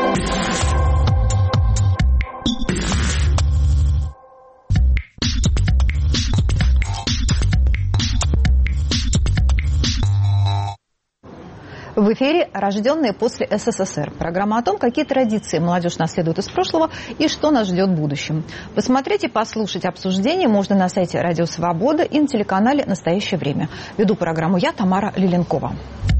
В эфире «Рожденные после СССР». Программа о том, какие традиции молодежь наследует из прошлого и что нас ждет в будущем. Посмотреть и послушать обсуждение можно на сайте «Радио Свобода» и на телеканале «Настоящее время». Веду программу я, Тамара Лиленкова.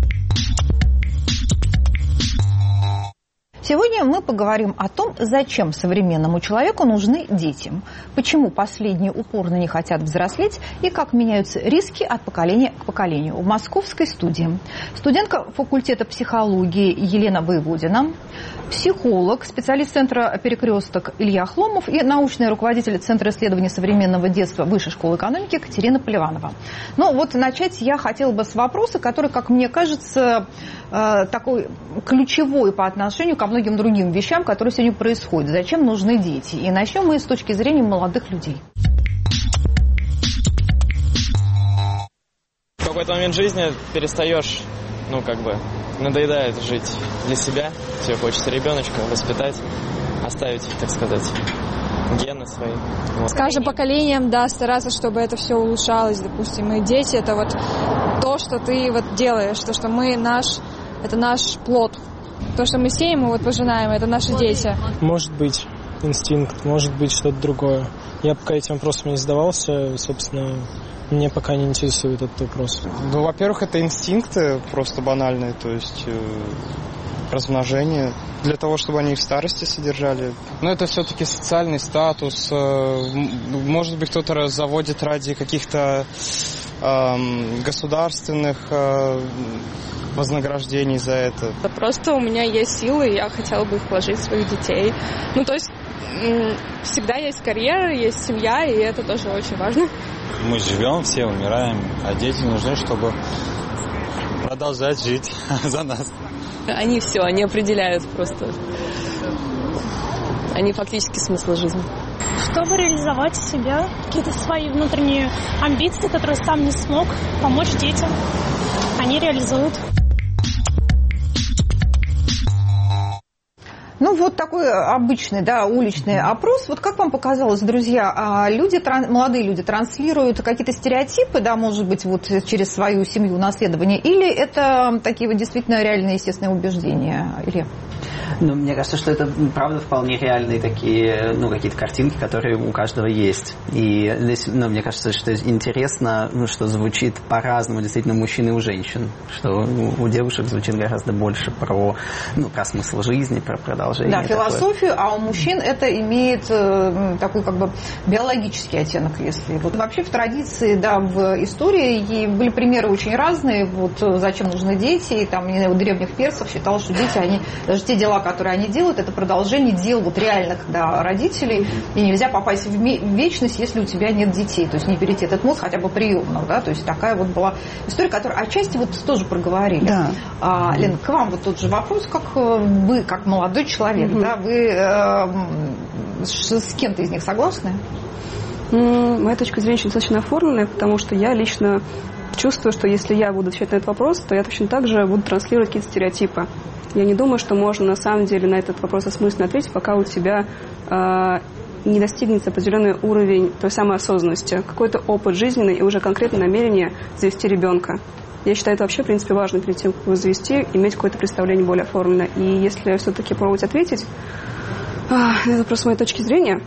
Сегодня мы поговорим о том, зачем современному человеку нужны дети, почему последние упорно не хотят взрослеть и как меняются риски от поколения к поколению. В московской студии студентка факультета психологии Елена Воеводина, психолог, специалист Центра «Перекресток» Илья Хломов и научный руководитель Центра исследований современного детства Высшей школы экономики Катерина Поливанова. Ну вот начать я хотела бы с вопроса, который, как мне кажется, такой ключевой по отношению ко многим другим вещам, которые сегодня происходят. Зачем нужны дети? И начнем мы с точки зрения молодых людей. В какой-то момент жизни перестаешь, надоедает жить для себя. Тебе хочется ребеночка воспитать, оставить, так сказать, гены свои. С каждым поколением, да, стараться, чтобы это все улучшалось. Допустим, и дети — это вот то, что ты вот делаешь, то, что это наш плод. То, что мы сеем, мы вот пожинаем, это наши дети. Может быть инстинкт, может быть что-то другое. Я пока этим вопросом не задавался, собственно, мне пока не интересует этот вопрос. Ну, во-первых, это инстинкты просто банальные, то есть размножение, для того, чтобы они в старости содержали. Но это все-таки социальный статус. Может быть, кто-то заводит ради каких-то государственных вознаграждений за это. Да просто у меня есть силы, и я хотела бы их вложить в своих детей. Ну, то есть всегда есть карьера, есть семья, и это тоже очень важно. Мы живем, все умираем, а дети нужны, чтобы продолжать жить за нас. Они определяют просто. Они фактически смысл жизни. Чтобы реализовать себя, какие-то свои внутренние амбиции, которые сам не смог, помочь детям, они реализуют. Ну, вот такой обычный, уличный опрос. Вот как вам показалось, друзья, молодые люди транслируют какие-то стереотипы, может быть, вот через свою семью наследование, или это такие вот действительно реальные, естественные убеждения? Илья? Мне кажется, что это, правда, вполне реальные такие, какие-то картинки, которые у каждого есть. И здесь, мне кажется, что интересно, что звучит по-разному действительно у мужчин и у женщин. Что у девушек звучит гораздо больше про смысл жизни, про продолжение. Да, философию, а у мужчин это имеет такой биологический оттенок, если... Вот вообще в традиции, в истории были примеры очень разные. Вот зачем нужны дети, и у древних персов считалось, что дети, даже те дела, которые они делают, это продолжение дел реальных родителей, и нельзя попасть в вечность, если у тебя нет детей, то есть не перейти этот мост хотя бы приемных, то есть такая вот была история, которую отчасти тоже проговорили. Да. Лен, к вам вот тот же вопрос, как вы, как молодой человек, вы с кем-то из них согласны? Моя точка зрения достаточно оформленная, потому что я лично чувствую, что если я буду отвечать на этот вопрос, то я точно так же буду транслировать какие-то стереотипы. Я не думаю, что можно на самом деле на этот вопрос осмысленно ответить, пока у тебя не достигнется определенный уровень той самой осознанности, какой-то опыт жизненный и уже конкретное намерение завести ребенка. Я считаю, это вообще, в принципе, важно перед тем, как его завести, иметь какое-то представление более оформленное. И если все-таки пробовать ответить на этот вопрос с моей точки зрения,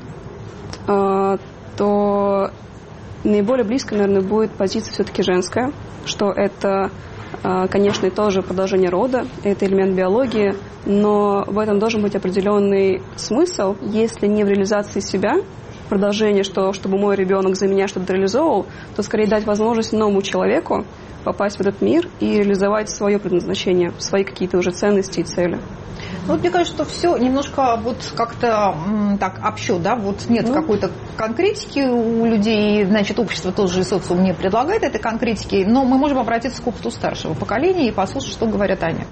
то наиболее близко, наверное, будет позиция все-таки женская, что это, конечно, и тоже продолжение рода, это элемент биологии, но в этом должен быть определенный смысл, если не в реализации себя, продолжение, чтобы мой ребенок за меня что-то реализовывал, то скорее дать возможность новому человеку попасть в этот мир и реализовать свое предназначение, свои какие-то уже ценности и цели. Вот мне кажется, что все немножко как-то так общо, нет какой-то конкретики у людей, значит, общество тоже и социум не предлагает этой конкретики, но мы можем обратиться к опыту старшего поколения и послушать, что говорят они.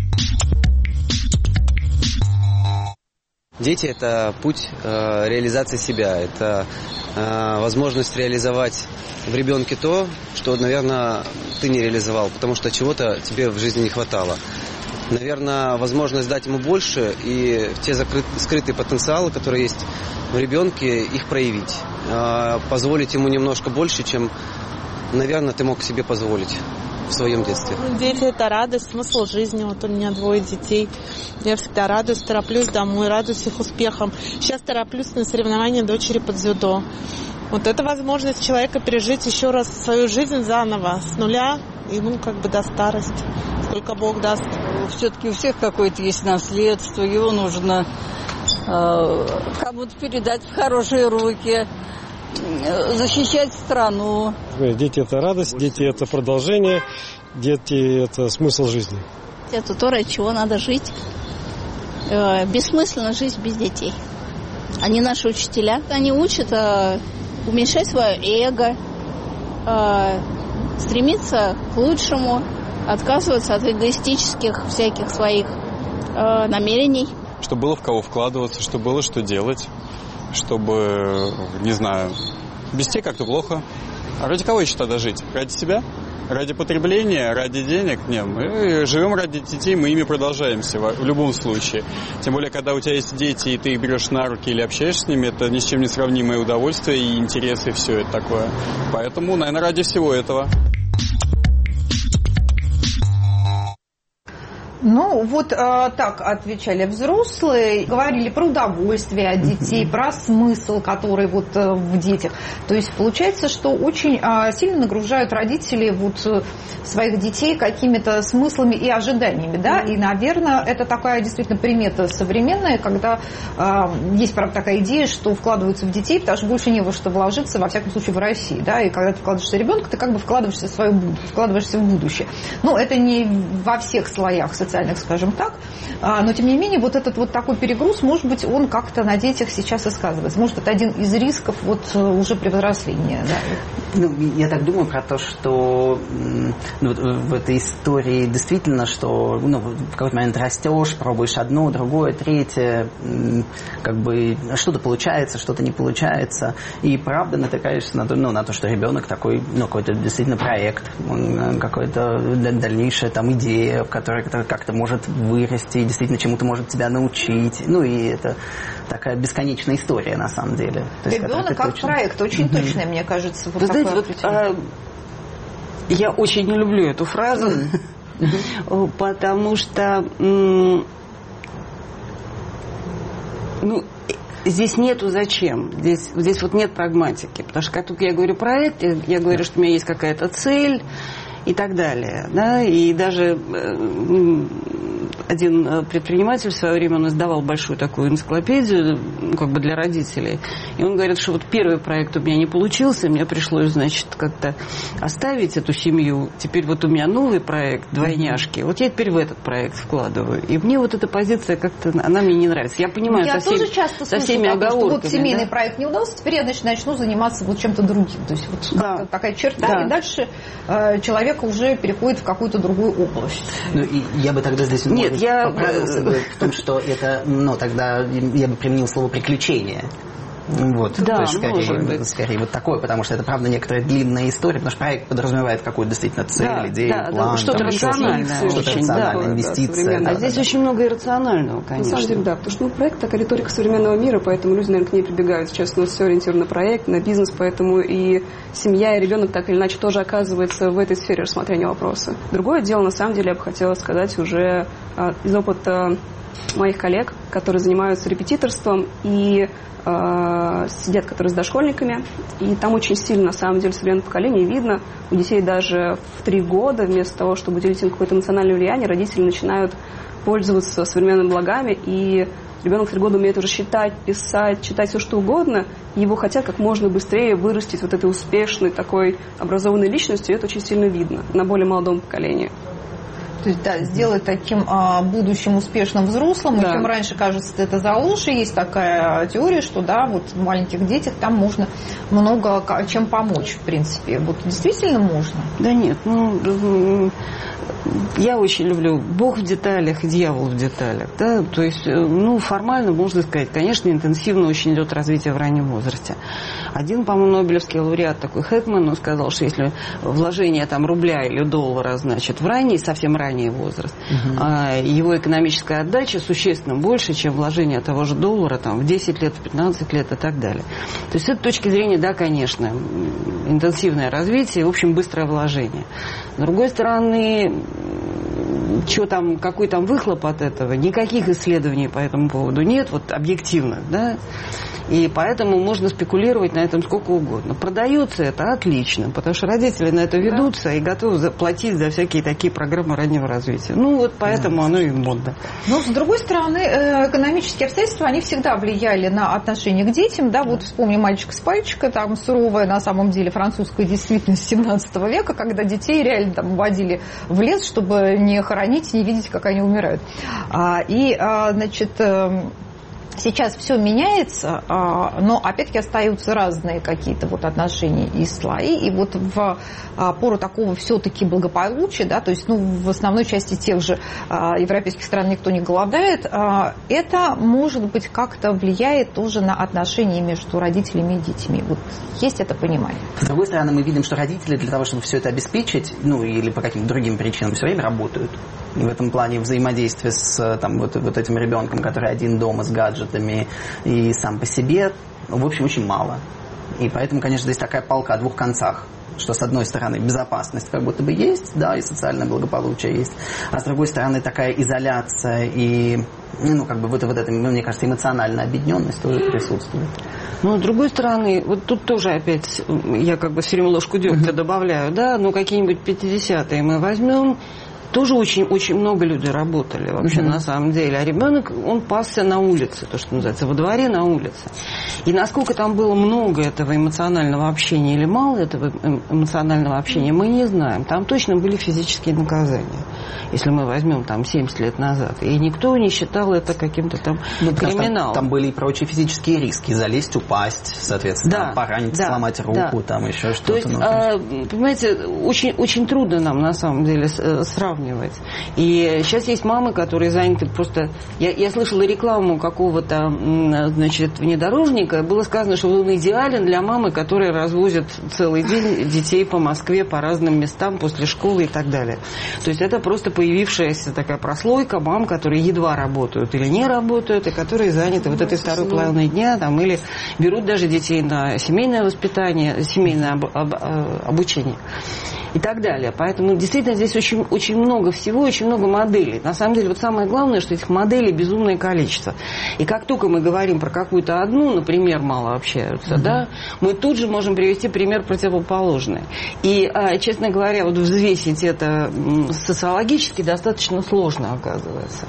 Дети – это путь реализации себя, это возможность реализовать в ребенке то, что, наверное, ты не реализовал, потому что чего-то тебе в жизни не хватало. наверное, возможность дать ему больше и те скрытые потенциалы, которые есть в ребенке, их проявить. Позволить ему немножко больше, чем, наверное, ты мог себе позволить в своем детстве. Дети – это радость, смысл жизни. Вот у меня 2 детей. Я всегда радуюсь, тороплюсь домой, радуюсь их успехам. Сейчас тороплюсь на соревнования дочери по дзюдо. Вот это возможность человека пережить еще раз свою жизнь заново, с нуля и, до старости, сколько Бог даст. Все-таки у всех какое-то есть наследство, его нужно кому-то передать в хорошие руки, защищать страну. Дети – это радость, дети – это продолжение, дети – это смысл жизни. Это то, ради чего надо жить. Бессмысленно жить без детей. Они наши учителя. Они учат уменьшать свое эго, стремиться к лучшему, отказываться от эгоистических всяких своих намерений. Чтобы было в кого вкладываться, чтобы было что делать, чтобы, не знаю, без детей как-то плохо. А ради кого еще тогда жить? Ради себя? Ради потребления? Ради денег? Нет, мы живем ради детей, мы ими продолжаемся в любом случае. Тем более, когда у тебя есть дети, и ты их берешь на руки или общаешься с ними, это ни с чем не сравнимое удовольствие и интересы, и все это такое. Поэтому, наверное, ради всего этого. Так отвечали взрослые, говорили про удовольствие от детей, про смысл, который в детях. То есть получается, что очень сильно нагружают родители своих детей какими-то смыслами и ожиданиями, да, и, наверное, это такая действительно примета современная, когда есть, правда, такая идея, что вкладываются в детей, потому что больше не во что вложиться, во всяком случае, в России, да, и когда ты вкладываешься в ребенка, ты вкладываешься в будущее. Это не во всех слоях социальных, скажем так, но тем не менее этот такой перегруз, может быть, он как-то на детях сейчас и сказывается. Может, это один из рисков уже при взрослении. Да? Я так думаю про то, что в этой истории действительно, что в какой-то момент растешь, пробуешь одно, другое, третье, что-то получается, что-то не получается, и правда натыкаешься на то, что ребенок такой, какой-то действительно проект, какая-то дальнейшая идея, в которой как-то может вырасти, действительно чему-то может тебя научить. И это такая бесконечная история, на самом деле. Ребенок как проект, очень точное, мне кажется. Вы знаете, я очень не люблю эту фразу, потому что здесь нету зачем. Здесь нет прагматики. Потому что как только я говорю проект, я говорю, что у меня есть какая-то цель и так далее. Да? И даже один предприниматель в свое время он издавал большую такую энциклопедию для родителей. И он говорит, что первый проект у меня не получился, мне пришлось, как-то оставить эту семью. Теперь у меня новый проект, двойняшки. Я теперь в этот проект вкладываю. И мне эта позиция как-то, она мне не нравится. Я понимаю, я тоже часто со всеми оговорками. Что семейный проект не удался, теперь я начну заниматься чем-то другим. То есть такая черта, и дальше человек уже переходит в какую-то другую область. И я бы тогда здесь поправился в том, что это, тогда я бы применил слово «приключение». То есть скорее такое, потому что это, правда, некоторая длинная история, потому что проект подразумевает какую-то действительно цель, идею, план. Что-то рациональное. Инвестиция. А здесь очень много иррационального, конечно. На самом деле, да, потому что проект такая риторика современного мира, поэтому люди, наверное, к ней прибегают. Сейчас у нас все ориентировано на проект, на бизнес, поэтому и семья, и ребенок так или иначе тоже оказывается в этой сфере рассмотрения вопроса. Другое дело, на самом деле, я бы хотела сказать уже из опыта моих коллег, которые занимаются репетиторством и сидят, которые с дошкольниками, и там очень сильно, на самом деле, современное поколение видно. У детей даже в 3 года, вместо того, чтобы уделить им какое-то эмоциональное влияние, родители начинают пользоваться современными благами, и ребенок в 3 года умеет уже считать, писать, читать все, что угодно, и его хотят как можно быстрее вырастить этой успешной, такой образованной личностью, и это очень сильно видно на более молодом поколении. То есть, да, сделать таким будущим успешным взрослым. Да. И чем раньше кажется это за лучше. Есть такая теория, что в маленьких детях там можно много чем помочь, в принципе. Действительно можно? Да нет, я очень люблю Бог в деталях и дьявол в деталях. Да? То есть, ну, формально можно сказать, конечно, интенсивно очень идет развитие в раннем возрасте. Один, по-моему, нобелевский лауреат такой Хэкман, он сказал, что если вложение там рубля или доллара, значит, в ранний, совсем ранний возраст, его экономическая отдача существенно больше, чем вложение того же доллара там, в 10 лет, в 15 лет и так далее. То есть с этой точки зрения, да, конечно, интенсивное развитие, в общем, быстрое вложение. С другой стороны, что там, какой там выхлоп от этого, никаких исследований по этому поводу нет, вот объективно, да, и поэтому можно спекулировать на этом сколько угодно. Продается это отлично, потому что родители на это ведутся и готовы заплатить за всякие такие программы раннего развития. Ну, вот поэтому оно и модно. Но, с другой стороны, экономические обстоятельства, они всегда влияли на отношение к детям, да, вот вспомним «Мальчик с пальчика», там суровая, на самом деле, французская действительность 17 века, когда детей реально там водили в лес, чтобы не хоронить, не видеть, как они умирают. Значит, сейчас все меняется, но опять-таки остаются разные какие-то вот отношения и слои. И вот в пору такого все-таки благополучия, да, то есть, ну, в основной части тех же европейских стран никто не голодает, это, может быть, как-то влияет тоже на отношения между родителями и детьми. Вот есть это понимание. С другой стороны, мы видим, что родители для того, чтобы все это обеспечить, ну, или по каким-то другим причинам, все время работают. И в этом плане взаимодействие с там, вот этим ребенком, который один дома с гаджетами и сам по себе, в общем, очень мало. И поэтому, конечно, здесь такая палка о двух концах. Что, с одной стороны, безопасность как будто бы есть, да, и социальное благополучие есть, а с другой стороны, такая изоляция и, ну, как бы вот эта, мне кажется, эмоциональная объединенность тоже присутствует. Ну, с другой стороны, вот тут тоже опять, я как бы все время ложку дегтя добавляю, да, ну, какие-нибудь 50-е мы возьмем, тоже очень много людей работали вообще на самом деле. А ребенок, он пасся на улице, то, что называется, во дворе на улице. И насколько там было много этого эмоционального общения или мало этого эмоционального общения, мы не знаем. Там точно были физические наказания, если мы возьмем там 70 лет назад. И никто не считал это каким-то там криминалом. Там были и прочие физические риски. Залезть, упасть, соответственно, поранить, сломать руку, там еще что-то. То есть, понимаете, очень трудно нам на самом деле сравнивать. И сейчас есть мамы, которые заняты просто... Я слышала рекламу какого-то, значит, внедорожника. Было сказано, что он идеален для мамы, которая развозит целый день детей по Москве, по разным местам, после школы и так далее. То есть это просто появившаяся такая прослойка мам, которые едва работают или не работают, и которые заняты вот этой второй половиной дня, там, или берут даже детей на семейное воспитание, семейное обучение. И так далее. Поэтому действительно здесь очень много всего, очень много моделей. На самом деле, вот самое главное, что этих моделей безумное количество. И как только мы говорим про какую-то одну, например, мало общаются, да, мы тут же можем привести пример противоположный. И, честно говоря, вот взвесить это социологически достаточно сложно, оказывается.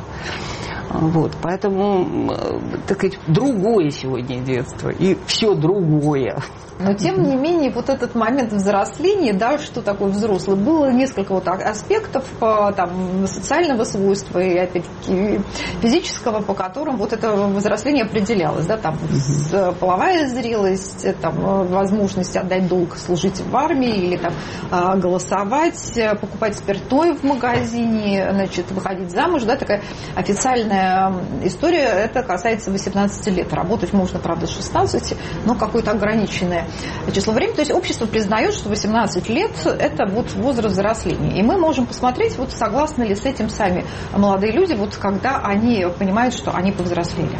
Вот, поэтому, так сказать, другое сегодня детство, и все другое. Но, тем не менее, вот этот момент взросления, да, что такое взрослый, было несколько вот аспектов там, социального свойства и, опять-таки, физического, по которым вот это взросление определялось, да, там, половая зрелость, там, возможность отдать долг, служить в армии или там голосовать, покупать спиртное в магазине, значит, выходить замуж, да, такая официальная история, это касается 18 лет. Работать можно, правда, с 16, но какое-то ограниченное число времени. То есть общество признает, что 18 лет – это вот возраст взросления. И мы можем посмотреть, вот согласны ли с этим сами молодые люди, вот когда они понимают, что они повзрослели.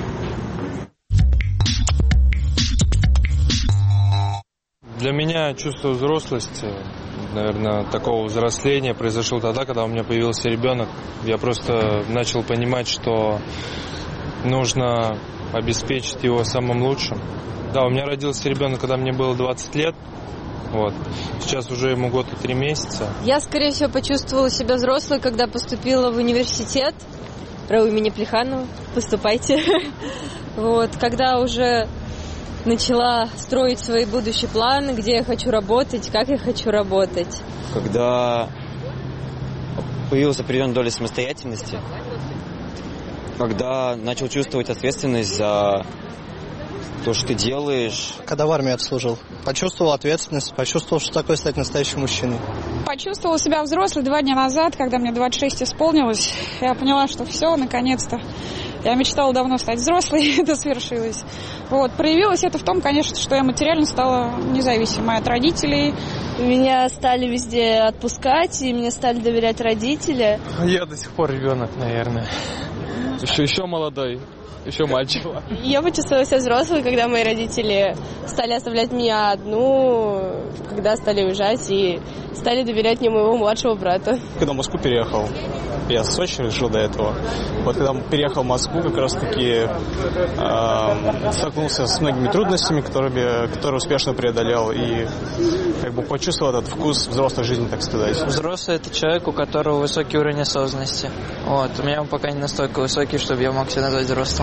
Для меня чувство взрослости, наверное, такого взросления произошло тогда, когда у меня появился ребенок. Я просто начал понимать, что нужно обеспечить его самым лучшим. Да, у меня родился ребенок, когда мне было 20 лет. Вот. Сейчас уже ему год и 3 месяца. Я, скорее всего, почувствовала себя взрослой, когда поступила в университет РАУ имени Плеханова. Поступайте. Вот. Когда уже начала строить свои будущие планы, где я хочу работать, как я хочу работать. Когда появилась определенная доля самостоятельности, когда начал чувствовать ответственность за то, что ты делаешь. Когда в армии отслужил, почувствовал ответственность, почувствовал, что такое стать настоящим мужчиной. почувствовала себя взрослой 2 дня назад, когда мне 26 исполнилось. Я поняла, что все, наконец-то. Я мечтала давно стать взрослой, это свершилось. Вот. Проявилось это в том, конечно, что я материально стала независимой от родителей. Меня стали везде отпускать, и мне стали доверять родители. Я до сих пор ребенок, наверное. Еще молодой. Еще мальчик. Я почувствовала себя взрослой, когда мои родители стали оставлять меня одну, когда стали уезжать и стали доверять мне моего младшего брата. Когда в Москву переехал, я в Сочи жил до этого. Вот когда переехал в Москву, как раз таки столкнулся с многими трудностями, которые успешно преодолел, и как бы почувствовал этот вкус взрослой жизни, так сказать. Взрослый — это человек, у которого высокий уровень осознанности. Вот. У меня он пока не настолько высокий, чтобы я мог себя назвать взрослым.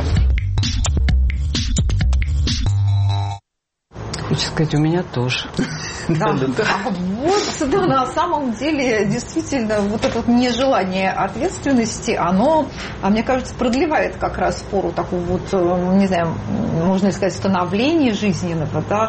Хочется сказать, у меня тоже. Да, вот, да, на самом деле, действительно, вот это вот нежелание ответственности, оно, мне кажется, продлевает как раз пору такого вот, не знаю, можно сказать, становления жизненного, да.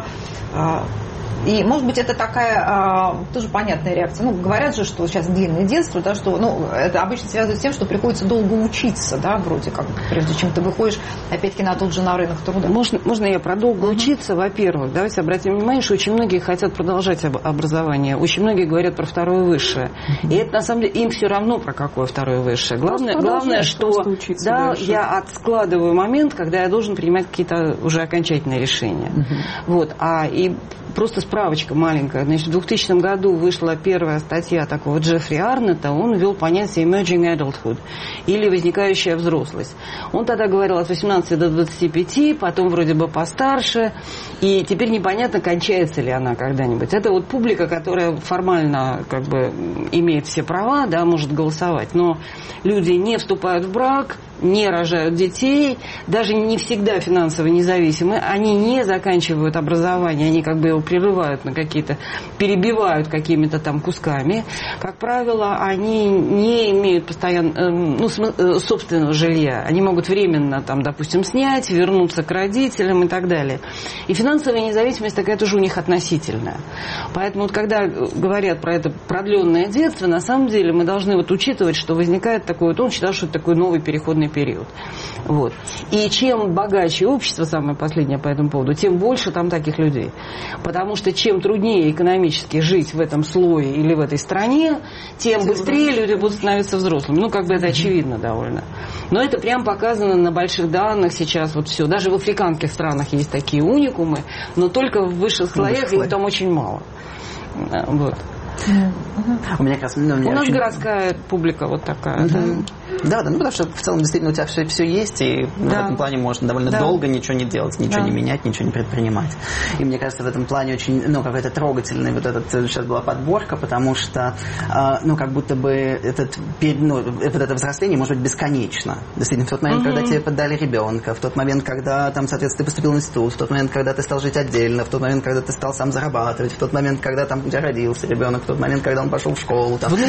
И, может быть, это такая тоже понятная реакция. Ну, говорят же, что сейчас длинное детство, да, что, ну, это обычно связано с тем, что приходится долго учиться, да, вроде как, прежде чем ты выходишь, опять-таки, на тот же на рынок труда. Можно я про долго учиться? Во-первых, давайте обратим внимание, что очень многие хотят продолжать образование. Очень многие говорят про второе высшее. И это, на самом деле, им все равно про какое второе высшее. Главное, что да, я откладываю момент, когда я должен принимать какие-то уже окончательные решения. Вот. И просто справочка маленькая. Значит, в 2000 году вышла первая статья такого Джеффри Арнетта. Он ввел понятие emerging adulthood, или возникающая взрослость. Он тогда говорил от 18 до 25, потом вроде бы постарше, и теперь непонятно, кончается ли она когда-нибудь. Это вот публика, которая формально как бы имеет все права, да, может голосовать, но люди не вступают в брак, не рожают детей, даже не всегда финансово независимы, они не заканчивают образование, они как бы его прерывают на какие-то, перебивают какими-то там кусками. Как правило, они не имеют постоянно, собственного жилья. Они могут временно, там, допустим, снять, вернуться к родителям и так далее. И финансовая независимость такая тоже у них относительная. Поэтому вот когда говорят про это продленное детство, на самом деле мы должны вот учитывать, что возникает такое, вот он считал, что это такой новый переходный период. Вот. И чем богаче общество, самое последнее по этому поводу, тем больше там таких людей. Потому что чем труднее экономически жить в этом слое или в этой стране, тем быстрее люди будут становиться взрослыми. Ну, как бы это очевидно довольно. Но это прям показано на больших данных сейчас. Вот все. Даже в африканских странах есть такие уникумы, но только в высших слоях их там очень мало. Вот. У меня как раз, у нас очень... городская публика вот такая. Да, ну потому что в целом действительно у тебя все есть, и в этом плане можно довольно долго ничего не делать, ничего не менять, ничего не предпринимать. И мне кажется, в этом плане очень, какой-то трогательный вот этот, сейчас была подборка, потому что, как будто бы это взросление может быть бесконечно. Действительно, в тот момент, когда тебе поддали ребенка, в тот момент, когда там, соответственно, ты поступил в институт, в тот момент, когда ты стал жить отдельно, в тот момент, когда ты стал сам зарабатывать, в тот момент, когда там у тебя родился ребенок, в тот момент, когда он пошел в школу. Там.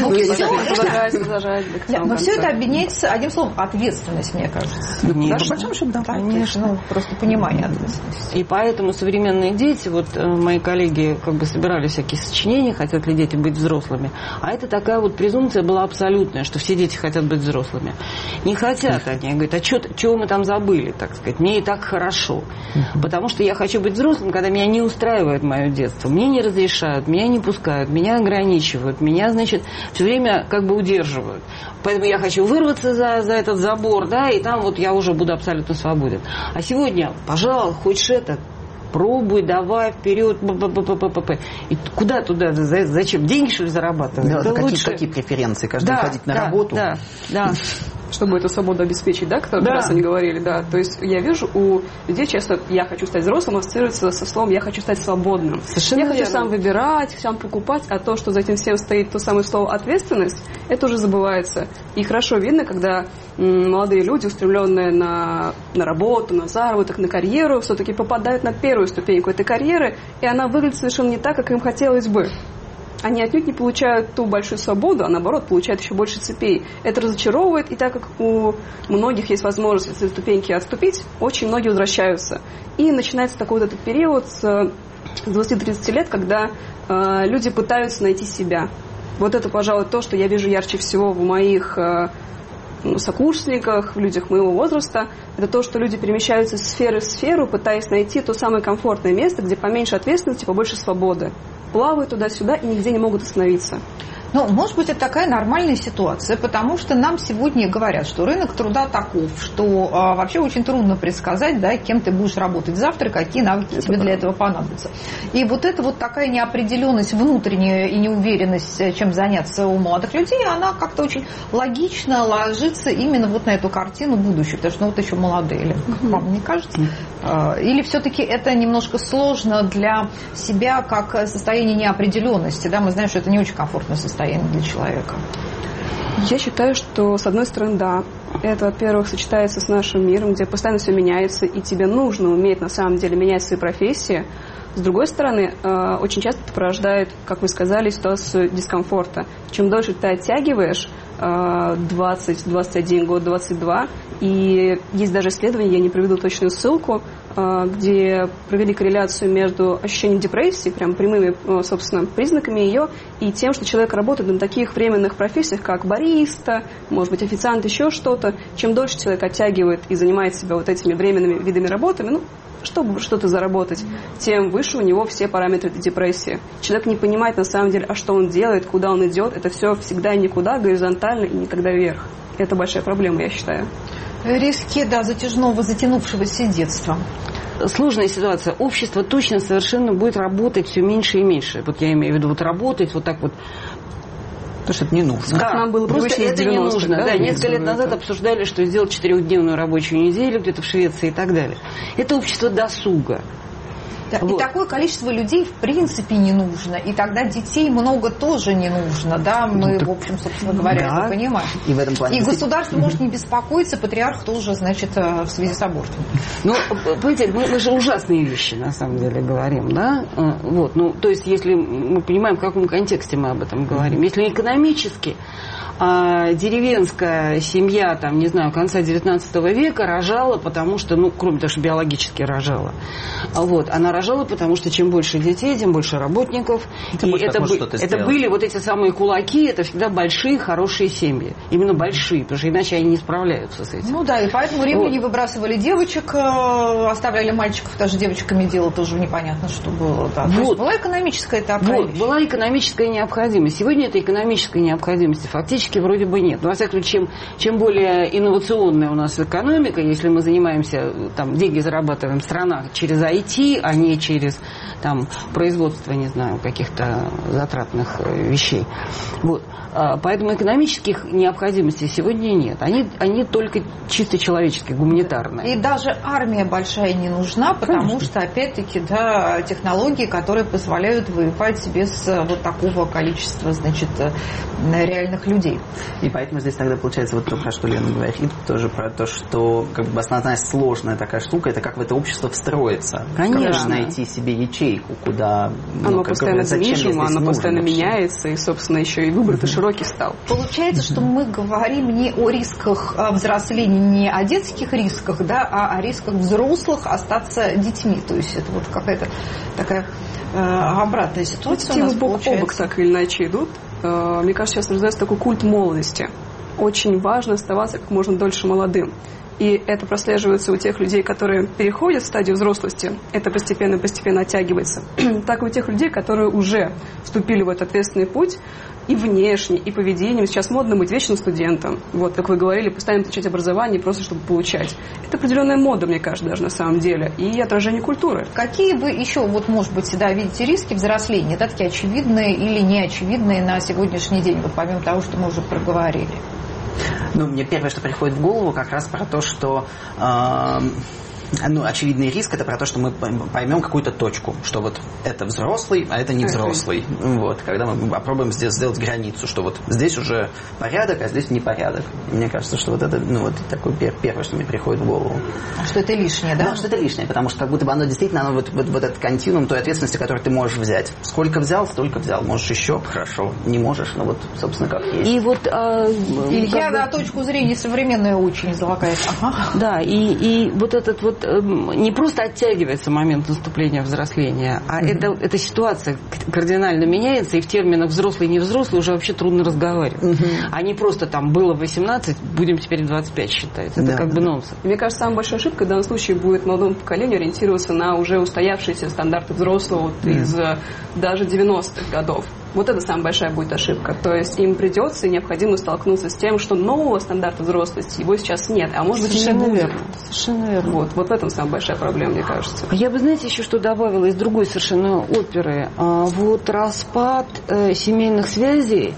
Но все это объединяется одним словом ответственность, мне кажется. По большому счету, да. Конечно. Просто понимание ответственности. И поэтому современные дети, вот мои коллеги как бы собирали всякие сочинения, хотят ли дети быть взрослыми. А это такая вот презумпция была абсолютная, что все дети хотят быть взрослыми. Не хотят они. Говорят, а чего мы там забыли, так сказать? Мне и так хорошо. Потому что я хочу быть взрослым, когда меня не устраивает мое детство. Мне не разрешают, меня не пускают, меня ограничивают, меня, значит, все время как бы удерживают. Поэтому я хочу вырваться за этот забор, да, и там вот я уже буду абсолютно свободен. А сегодня, пожалуй, хочешь это, пробуй, давай, вперед, и куда туда, зачем? Деньги, что ли, зарабатывать? Да, какие преференции? Каждый ходить на работу? Да. Чтобы эту свободу обеспечить, да, как раз они говорили, да. То есть я вижу у людей часто «я хочу стать взрослым» ассоциируется со словом «я хочу стать свободным». Совершенно я хочу сам выбирать, сам покупать, а то, что за этим всем стоит то самое слово «ответственность», это уже забывается. И хорошо видно, когда молодые люди, устремленные на работу, на заработок, на карьеру, все-таки попадают на первую ступеньку этой карьеры, и она выглядит совершенно не так, как им хотелось бы. Они отнюдь не получают ту большую свободу, а наоборот, получают еще больше цепей. Это разочаровывает, и так как у многих есть возможность с этой ступеньки отступить, очень многие возвращаются. И начинается такой вот этот период с 20-30 лет, когда люди пытаются найти себя. Вот это, пожалуй, то, что я вижу ярче всего в моих сокурсниках, в людях моего возраста. Это то, что люди перемещаются из сферы в сферу, пытаясь найти то самое комфортное место, где поменьше ответственности, побольше свободы. Плавают туда-сюда и нигде не могут остановиться. Ну, может быть, это такая нормальная ситуация, потому что нам сегодня говорят, что рынок труда таков, что вообще очень трудно предсказать, да, кем ты будешь работать завтра, какие навыки тебе для этого понадобятся. И вот эта вот такая неопределенность внутренняя и неуверенность, чем заняться у молодых людей, она как-то очень логично ложится именно вот на эту картину будущего, потому что ну, вот еще молодые, вам не кажется? Или все-таки это немножко сложно для себя как состояние неопределенности, да, мы знаем, что это не очень комфортное состояние для человека. Я считаю, что, с одной стороны, да, это, во-первых, сочетается с нашим миром, где постоянно все меняется, и тебе нужно уметь, на самом деле, менять свои профессии. С другой стороны, очень часто это порождает, как вы сказали, ситуацию дискомфорта. Чем дольше ты оттягиваешь, 20, 21 год, 22, и есть даже исследования, я не приведу точную ссылку, где провели корреляцию между ощущением депрессии, прям прямыми, собственно, признаками ее, и тем, что человек работает на таких временных профессиях, как бариста, может быть, официант, еще что-то. Чем дольше человек оттягивает и занимает себя вот этими временными видами работы, ну, чтобы что-то заработать, тем выше у него все параметры этой депрессии. Человек не понимает на самом деле, а что он делает, куда он идет. Это все всегда и никуда, горизонтально и никогда вверх. Это большая проблема, я считаю. Риски, да, затянувшегося детства. Сложная ситуация. Общество точно совершенно будет работать все меньше и меньше. Вот я имею в виду вот работать вот так вот. Потому что это не нужно. Да, нам было просто это не нужно. Да, несколько лет назад обсуждали, что сделать 4-дневную рабочую неделю где-то в Швеции и так далее. Это общество досуга. Да, вот. И такое количество людей в принципе не нужно. И тогда детей много тоже не нужно. Да? Мы, в общем, собственно говоря, это понимаем. И в этом плане государство может не беспокоиться, патриарх тоже, значит, в связи с абортом. Ну, понимаете, мы же ужасные вещи, на самом деле, говорим, да? Вот, ну, то есть, если мы понимаем, в каком контексте мы об этом говорим. Если экономически, деревенская семья, там, не знаю, конца 19 века рожала, потому что, ну, кроме того, что биологически рожала, вот, она рожала, потому что чем больше детей, тем больше работников. И это были вот эти самые кулаки, это всегда большие, хорошие семьи. Именно большие, потому что иначе они не справляются с этим. Ну да, и поэтому римляне выбрасывали девочек, оставляли мальчиков, даже девочками дело тоже непонятно, что было. Да. Вот. То есть была экономическая такая вещь. Была экономическая необходимость. Сегодня этой экономической необходимости фактически вроде бы нет. Но, во всяком случае, чем более инновационная у нас экономика, если мы занимаемся, там, деньги зарабатываем в странах через IT, а не через там, производство, не знаю, каких-то затратных вещей. Вот. Поэтому экономических необходимостей сегодня нет. Они только чисто человеческие, гуманитарные. И даже армия большая не нужна, потому что, опять-таки, да, технологии, которые позволяют воевать без вот такого количества, значит, реальных людей. И поэтому здесь тогда получается вот то, про что Лена говорит, тоже про то, что как бы основная сложная такая штука, это как в это общество встроиться. Конечно. Как найти себе ячейку, куда... Оно постоянно движимо, оно постоянно меняется, и, собственно, еще и выбор-то широкий стал. Получается, что мы говорим не о рисках взросления, не о детских рисках, да, а о рисках взрослых остаться детьми. То есть это вот какая-то такая обратная ситуация у нас получается. Бок о бок так или иначе идут. Мне кажется, сейчас рождается такой культ молодости. Очень важно оставаться как можно дольше молодым. И это прослеживается у тех людей, которые переходят в стадию взрослости. Это постепенно оттягивается. Так и у тех людей, которые уже вступили в этот ответственный путь и внешне, и поведением. Сейчас модно быть вечным студентом. Вот, как вы говорили, постоянно получать образование просто чтобы получать. Это определенная мода, мне кажется, даже на самом деле. И отражение культуры. Какие вы еще, вот, может быть, да, видите риски взросления? Да, такие очевидные или неочевидные на сегодняшний день, вот, помимо того, что мы уже проговорили? Ну, мне первое, что приходит в голову, как раз про то, что очевидный риск, это про то, что мы поймем какую-то точку, что вот это взрослый, а это не взрослый. Вот, когда мы попробуем сделать границу, что вот здесь уже порядок, а здесь непорядок. Мне кажется, что вот это, вот такое первое, что мне приходит в голову. А что это лишнее, да? Да, что это лишнее, потому что как будто бы оно действительно, вот этот континуум той ответственности, которую ты можешь взять. Сколько взял, столько взял. Можешь еще, хорошо. Не можешь, вот, собственно, как есть. И вот... Илья, на точку зрения современную очень залагает. Ага. Да, и вот этот вот вот не просто оттягивается момент наступления взросления, а эта ситуация кардинально меняется, и в терминах взрослый и невзрослый уже вообще трудно разговаривать. А не просто там было 18, будем теперь 25 считать. Это как бы нонсенс. Мне кажется, самая большая ошибка в данном случае будет молодому поколению ориентироваться на уже устоявшиеся стандарты взрослого вот из даже 90-х годов. Вот это самая большая будет ошибка. То есть им придется и необходимо столкнуться с тем, что нового стандарта взрослости его сейчас нет, а может быть и не будет. Совершенно верно. Вот в этом самая большая проблема, мне кажется. Я бы, знаете, еще что добавила из другой совершенно оперы. Вот распад семейных связей.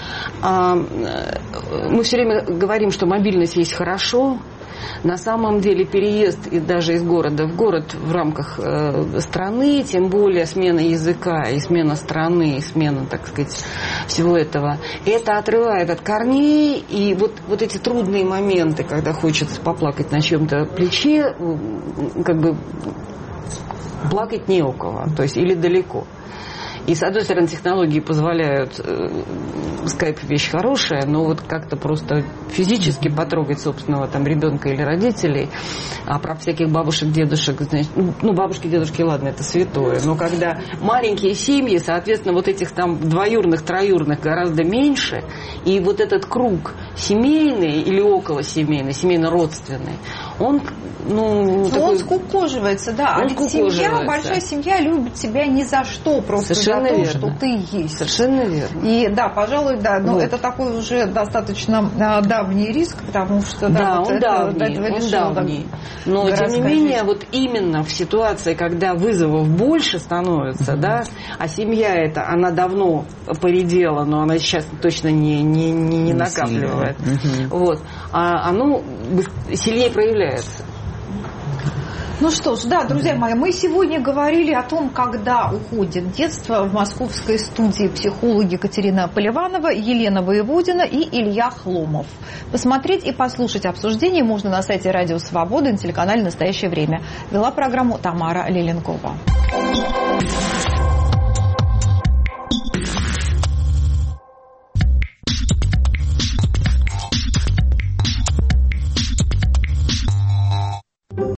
Мы все время говорим, что мобильность есть хорошо. На самом деле переезд и даже из города в город в рамках страны, тем более смена языка и смена страны, и смена, так сказать, всего этого, это отрывает от корней. И вот эти трудные моменты, когда хочется поплакать на чьем-то плече, как бы плакать не у кого, то есть или далеко. И, с одной стороны, технологии позволяют, скайп вещь хорошая, но вот как-то просто физически потрогать собственного там ребенка или родителей, а про всяких бабушек, дедушек, значит, ну, бабушки, дедушки, ладно, это святое, но когда маленькие семьи, соответственно, вот этих там двоюрных, троюрных гораздо меньше, и вот этот круг семейный или околосемейный, семейно-родственный, он, он скукоживается, да. А ведь семья, большая семья любит тебя ни за что, просто совершенно за то, верно. что ты есть. Совершенно верно. И да, пожалуй, да, но это такой уже достаточно давний риск, потому что да, он давний. Но тем не менее, вот именно в ситуации, когда вызовов больше становится, да, а семья эта, она давно поредела, но она сейчас точно не накапливает. Вот. А оно сильнее проявляется. Ну что ж, да, друзья мои, мы сегодня говорили о том, когда уходит детство, в московской студии психологи Катерина Поливанова, Елена Воеводина и Илья Хломов. Посмотреть и послушать обсуждение можно на сайте Радио Свобода и на телеканале «Настоящее время». Вела программу Тамара Леленкова.